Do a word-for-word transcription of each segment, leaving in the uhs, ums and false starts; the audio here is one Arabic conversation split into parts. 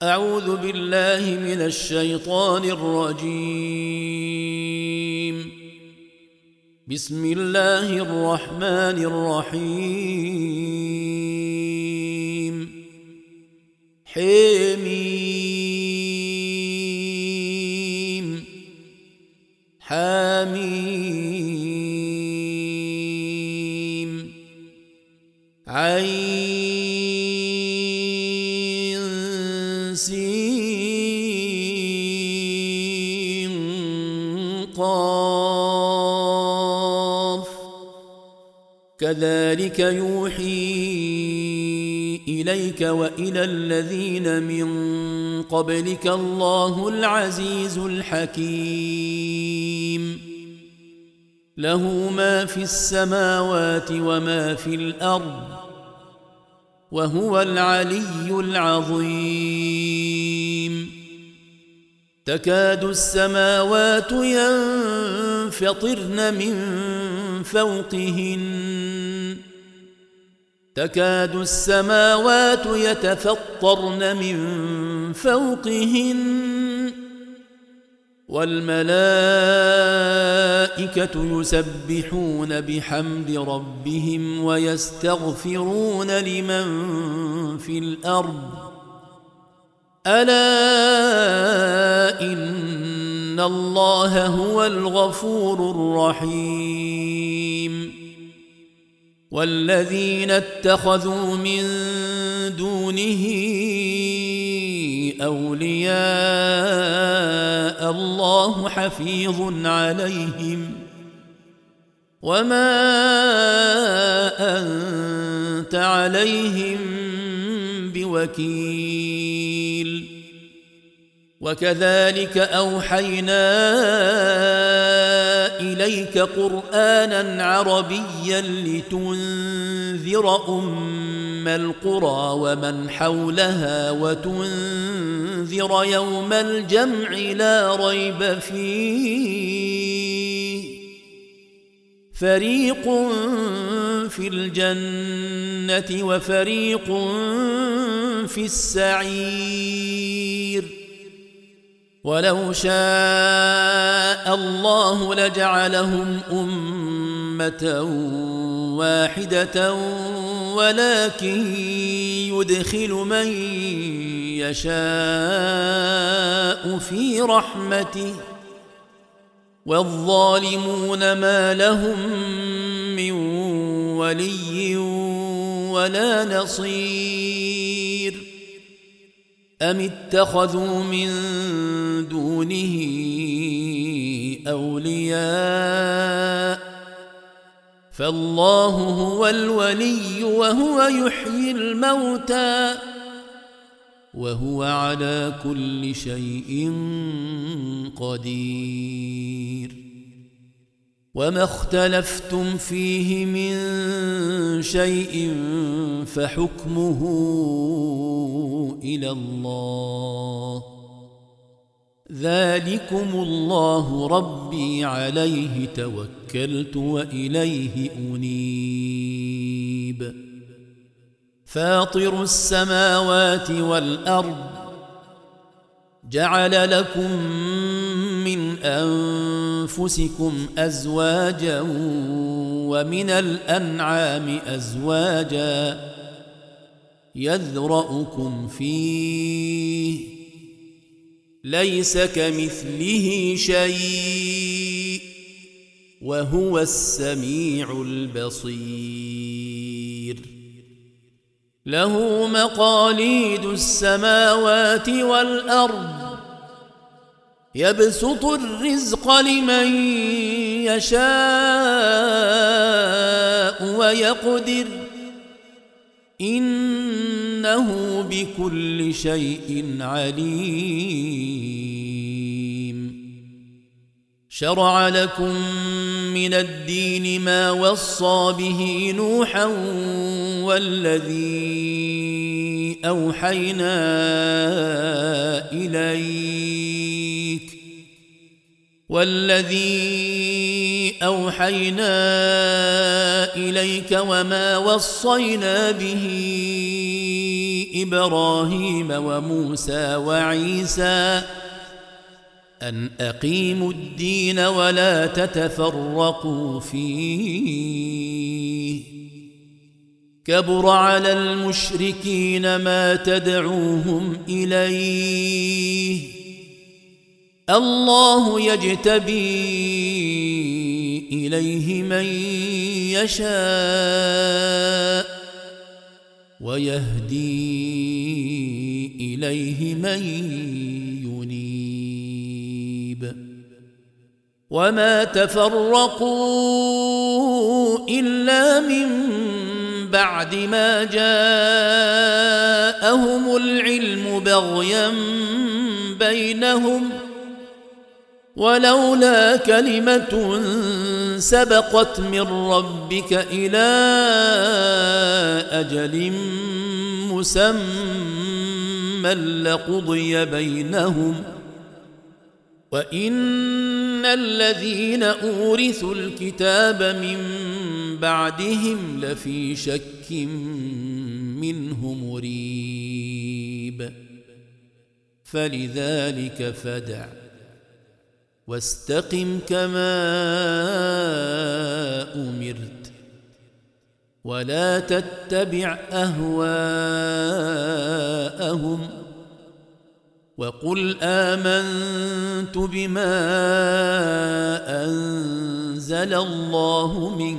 أعوذ بالله من الشيطان الرجيم. بسم الله الرحمن الرحيم. حميم حميم عين سين قاف كذلك يوحي إليك وإلى الذين من قبلك الله العزيز الحكيم. له ما في السماوات وما في الأرض وهو العلي العظيم. تكاد السماوات ينفطرن من فوقهن تكاد السماوات يتفطرن من فوقهن والملائكة يسبحون بحمد ربهم ويستغفرون لمن في الأرض ألا إن الله هو الغفور الرحيم. والذين اتخذوا من دونه أولياء الله حفيظ عليهم وما أنت عليهم بوكيل. وكذلك أوحينا إليك قرآنا عربيا لتنذر أم القرى ومن حولها وتنذر يوم الجمع لا ريب فيه فريق في الجنة وفريق في السعير. ولو شاء الله لجعلهم أمة واحدة ولكن يدخل من يشاء في رحمته والظالمون ما لهم من ولي ولا نصير. أم اتخذوا من دونه أولياء فالله هو الولي وهو يحيي الموتى وهو على كل شيء قدير. وما اختلفتم فيه من شيء فحكمه إلى الله ذلكم الله ربي عليه توكلت وإليه أنيب. فاطر السماوات والأرض جعل لكم من أنفسكم أزواجا ومن الأنعام أزواجا يذرأكم فيه ليس كمثله شيء وهو السميع البصير. له مقاليد السماوات والأرض يبسط الرزق لمن يشاء ويقدر إنه بكل شيء عليم. شرع لكم من الدين ما وصى به نوحا والذي أوحينا إليك والذي أوحينا إليك وما وصينا به إبراهيم وموسى وعيسى أن أقيموا الدين ولا تتفرقوا فيه كبر على المشركين ما تدعوهم إليه الله يجتبي إليه من يشاء ويهدي إليه من ينيب وما تفرقوا إلا من بعد ما جاءهم العلم بغيا بينهم ولولا كلمة سبقت من ربك إلى أجل مسمى لقضي بينهم وإن الذين أورثوا الكتاب من بعدهم لفي شك منه مريب فلذلك فادع واستقم كما أمرت ولا تتبع أهواءهم وقل آمنت بما أنزل الله من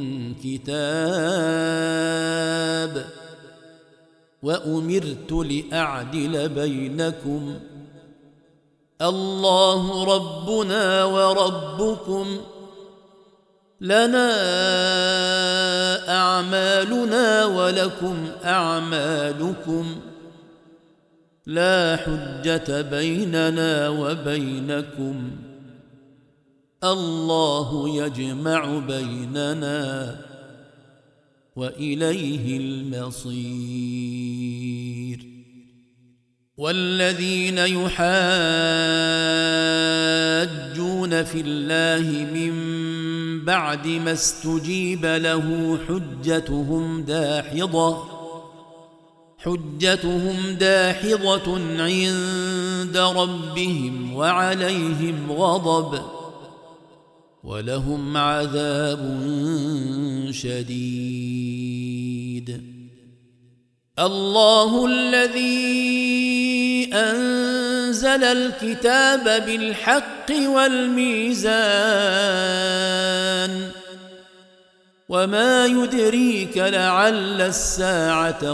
كتاب وأمرت لأعدل بينكم الله ربنا وربكم لنا أعمالنا ولكم أعمالكم لا حجة بيننا وبينكم الله يجمع بيننا وإليه المصير والذين يحاجون في الله من بعد ما استجيب له حجتهم داحضة حجتهم داحضة عند ربهم وعليهم غضب ولهم عذاب شديد الله الذي أنزل الكتاب بالحق والميزان وما يدريك لعل الساعة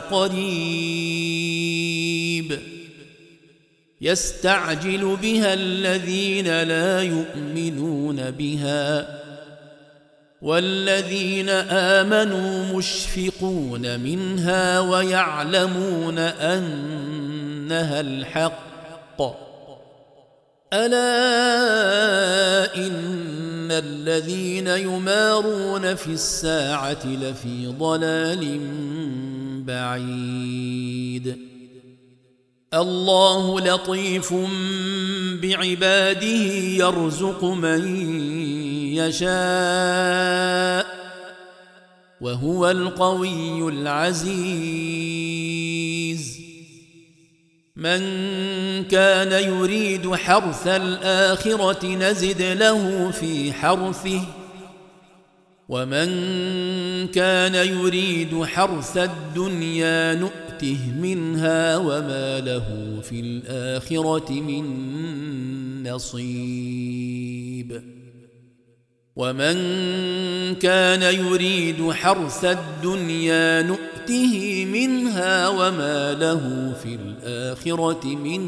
قريب يستعجل بها الذين لا يؤمنون بها والذين آمنوا مشفقون منها ويعلمون أنها الحق ألا إن الذين يمارون في الساعة لفي ضلال بعيد الله لطيف بعباده يرزق من يشاء وهو القوي العزيز من كان يريد حرث الآخرة نزد له في حرثه ومن كان يريد حرث الدنيا نؤته منها وما له في الآخرة من نصيب ومن كان يريد حرث الدنيا نؤته منها وما له في الآخرة من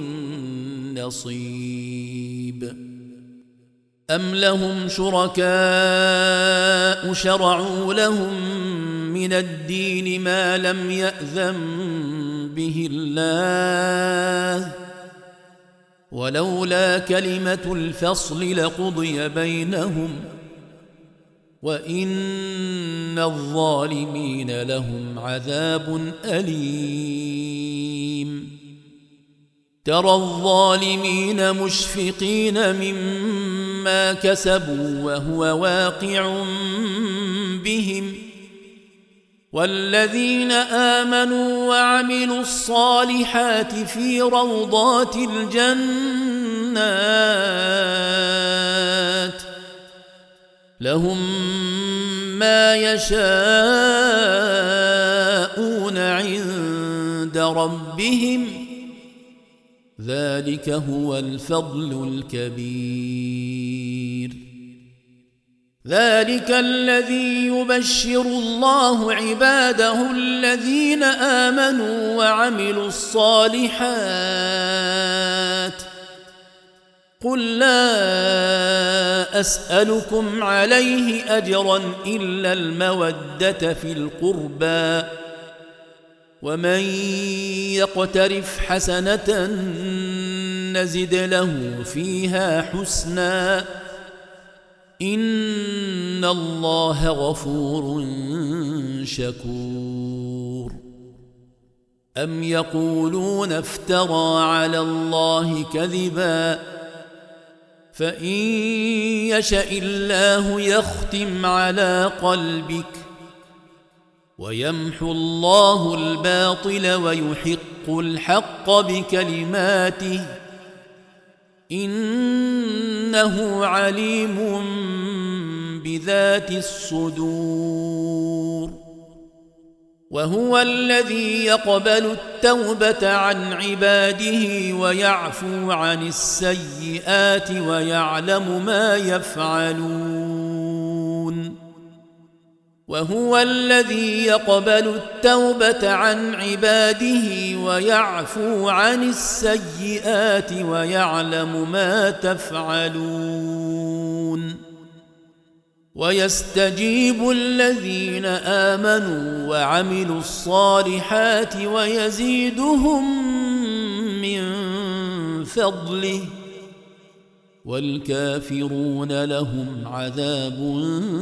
نصيب أم لهم شركاء شرعوا لهم من الدين ما لم يأذن به الله ولولا كلمة الفصل لقضي بينهم وإن الظالمين لهم عذاب أليم ترى الظالمين مشفقين مما كسبوا وهو واقع بهم والذين آمنوا وعملوا الصالحات في روضات الجنات لهم ما يشاءون عند ربهم ذلك هو الفضل الكبير. ذلك الذي يبشر الله عباده الذين آمنوا وعملوا الصالحات قل لا أسألكم عليه أجرا إلا المودة في القربى ومن يقترف حسنة نزد له فيها حسنا إن الله غفور شكور. أم يقولون افترى على الله كذبا فإن يشأ الله يختم على قلبك ويمحو الله الباطل ويحق الحق بكلماته إنه عليم بذات الصدور. وهو الذي يقبل التوبة عن عباده ويعفو عن السيئات ويعلم ما يفعلون. وهو الذي يقبل التوبة عن عباده ويعفو عن السيئات ويعلم ما تفعلون. ويستجيب الذين آمنوا وعملوا الصالحات ويزيدهم من فضله والكافرون لهم عذاب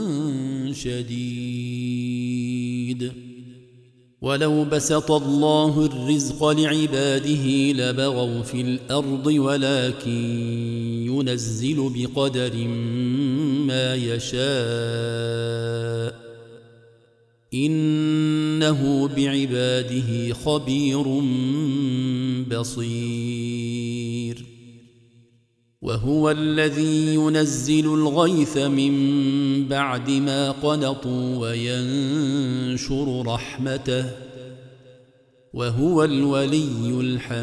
شديد. ولو بسط الله الرزق لعباده لبغوا في الأرض ولكن ينزل بقدر ما يشاء إنه بعباده خبير بصير. وهو الذي ينزل الغيث من بعد ما قنطوا وينشر رحمته وهو الولي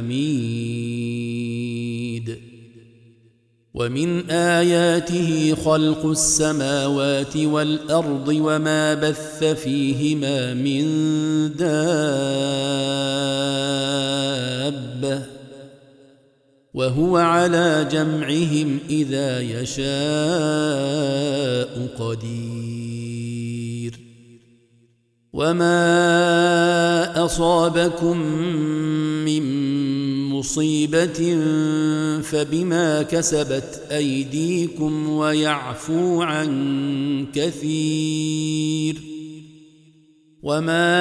الحميد. ومن آياته خلق السماوات والأرض وما بث فيهما من دابة وهو على جمعهم إذا يشاء قدير. وما أصابكم من مصيبة فبما كسبت أيديكم ويعفو عن كثير. وما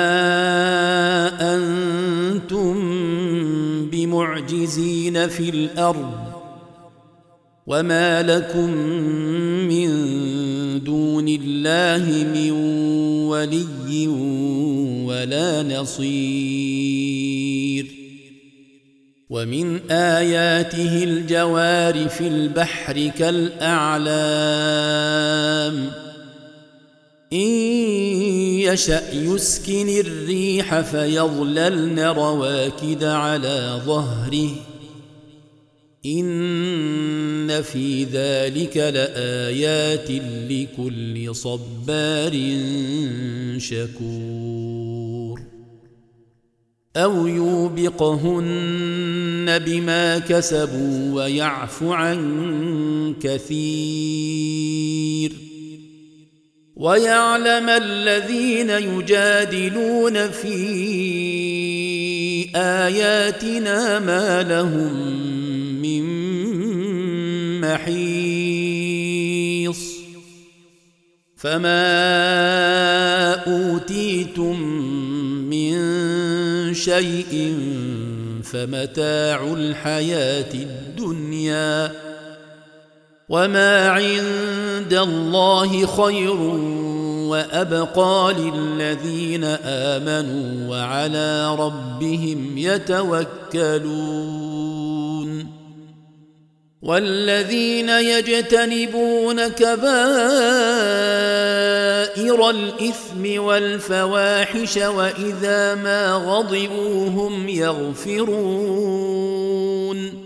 أنتم بمعجزين في الأرض وما لكم من دون الله من ولي ولا نصير. ومن آياته الجوار في البحر كالأعلام إن يشأ يسكن الريح فيظللن رواكد على ظهره إن في ذلك لآيات لكل صبار شكور. أو يوبقهن بما كسبوا ويعفو عن كثير. ويعلم الذين يجادلون في آياتنا ما لهم من محيص. فما أوتيتم من شيء فمتاع الحياة الدنيا وما عند الله خير وأبقى للذين آمنوا وعلى ربهم يتوكلون والذين يجتنبون كبائر الإثم والفواحش وإذا ما غضبوا هم يغفرون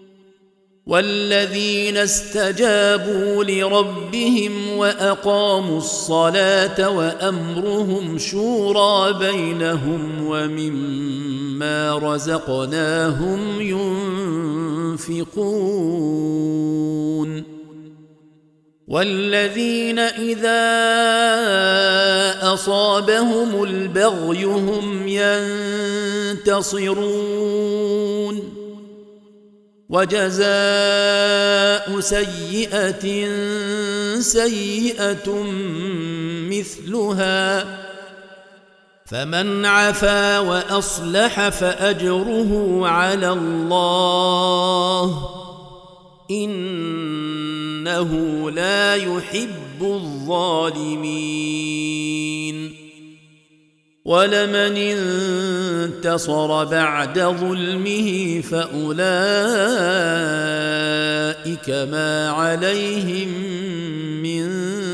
والذين استجابوا لربهم وأقاموا الصلاة وأمرهم شورى بينهم ومما رزقناهم ينفقون والذين إذا أصابهم البغي هم ينتصرون وجزاء سيئة سيئة مثلها فمن عفا وأصلح فأجره على الله إنه لا يحب الظالمين ولمن انتصر بعد ظلمه فأولئك ما عليهم من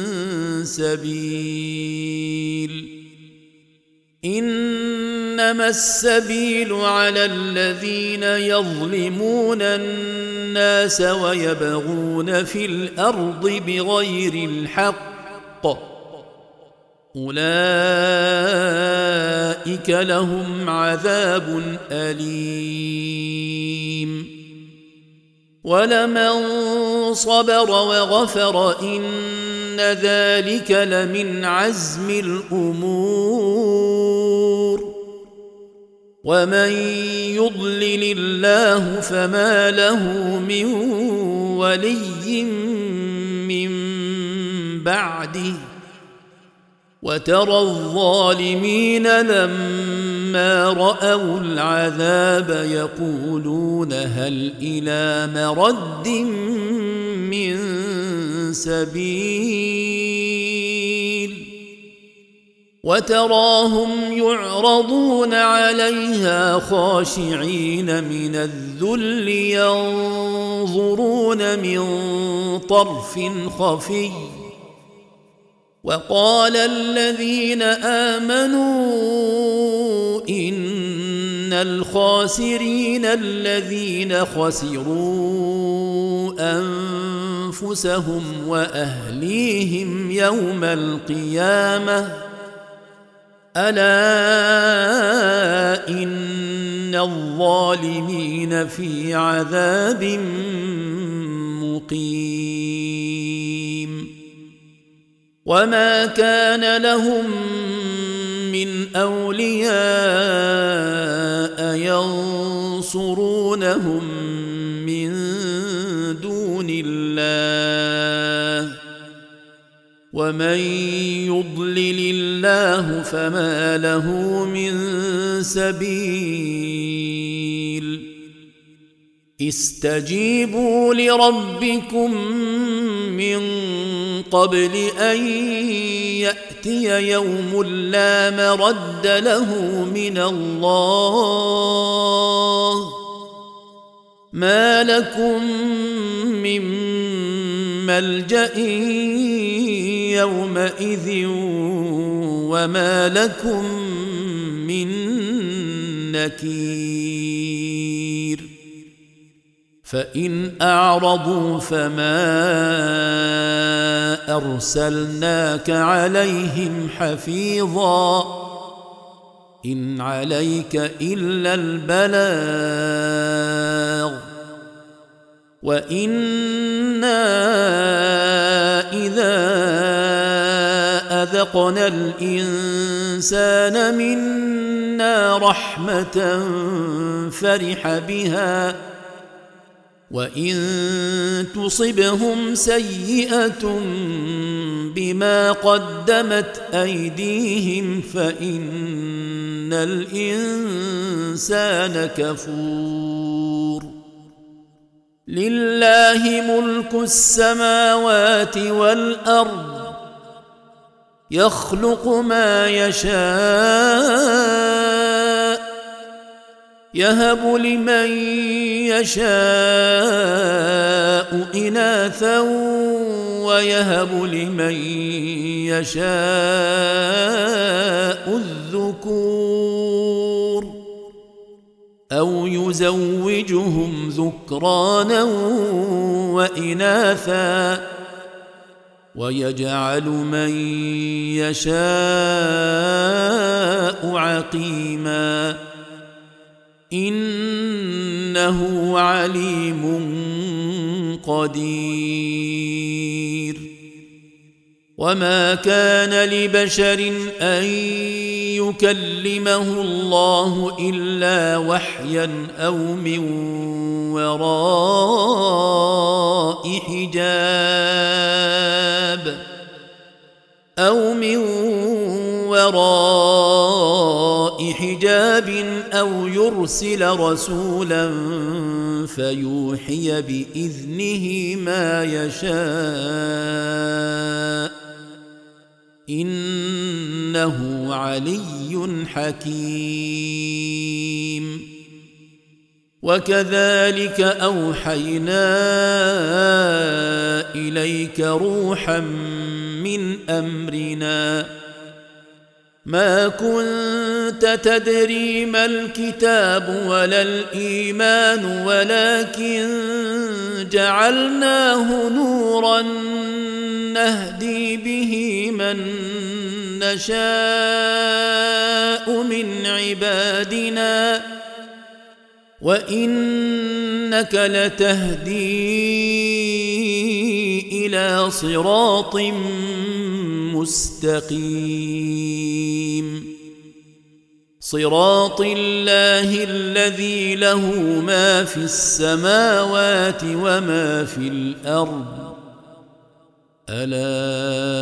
سبيل إنما السبيل على الذين يظلمون الناس ويبغون في الأرض بغير الحق أولئك لهم عذاب أليم ولمن صبر وغفر إن ذلك لمن عزم الأمور ومن يضلل الله فما له من ولي من بعده وترى الظالمين لما رأوا العذاب يقولون هل إلى مرد من سبيل وتراهم يعرضون عليها خاشعين من الذل ينظرون من طرف خفي وقال الذين آمنوا إن الخاسرين الذين خسروا أنفسهم وأهليهم يوم القيامة ألا إن الظالمين في عذاب مقيم وما كان لهم من أولياء ينصرونهم من دون الله ومن يضلل الله فما له من سبيل استجيبوا لربكم من قبل أن يأتي يوم لا مرد له من الله ما لكم من ملجأ يومئذ وما لكم من نكير فإن أعرضوا فما أرسلناك عليهم حفيظا إن عليك إلا البلاغ وإنا إذا أذقنا الإنسان منا رحمة فرح بها وإن تصبهم سيئة بما قدمت أيديهم فإن الإنسان كفور لله ملك السماوات والأرض يخلق ما يشاء يهب لمن يشاء إناثا ويهب لمن يشاء الذكور أو يزوجهم ذكرانا وإناثا ويجعل من يشاء عقيما إنه عليم قدير وما كان لبشر أن يكلمه الله إلا وحيا أو من وراء حجاب أو من وراء حجاب أو يرسل رسولا فيوحي بإذنه ما يشاء إنه علي حكيم وكذلك أوحينا إليك روحا من أمرنا ما كنت تدري ما الكتاب ولا الإيمان ولكن جعلناه نورا نهدي به من نشاء من عبادنا وإنك لتهدي إلى صراط مستقيم صراط الله الذي له ما في السماوات وما في الأرض ألا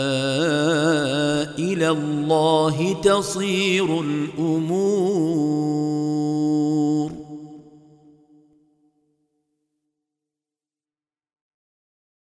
إلى الله تصير الأمور